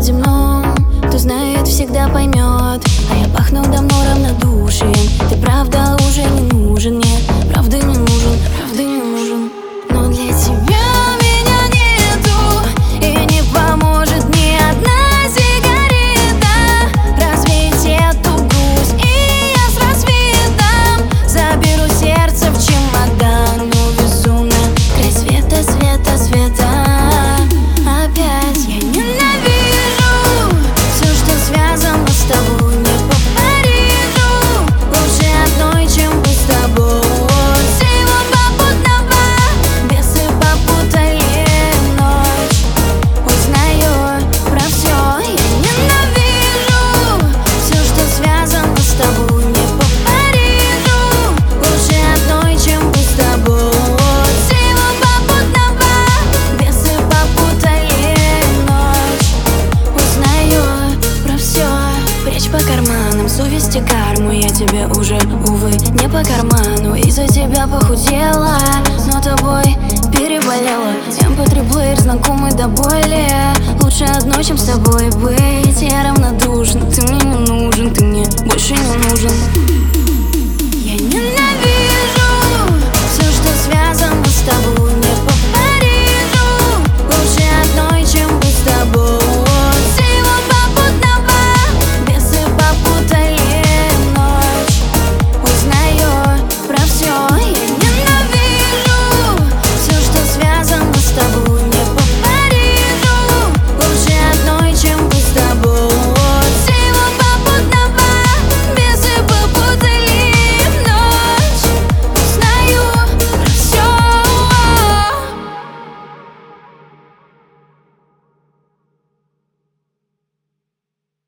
над земным, кто знает, всегда поймет. А я пахну давно равнодушием. Ты правда уже не нужен мне, правда не нужен, правда не нужен. Но для тебя меня нету, и не поможет ни одна сигарета развеять эту грусть. И я с рассветом заберу сердце в чемодан. Ну безумно край света, света, света. Опять я ненавижу все, что связано с тобой. Не по Парижу, лучше одной, чем быть с тобой. Всего попутного, бесы попутали ночь. Узнаю про все, я ненавижу все, что связано с тобой. Не по Парижу, лучше одной, чем быть с тобой. Всего попутного, бесы попутали ночь. Узнаю про все. Прячь по карманам совесть и карму. Я тебе уже, увы, не по карману. Из-за тебя похудела, но тобой переболела. MP3 плеер знакомый до боли. Лучше одной, чем с тобой быть. Я равнодушна, ты мне не нужен, ты мне больше не нужен.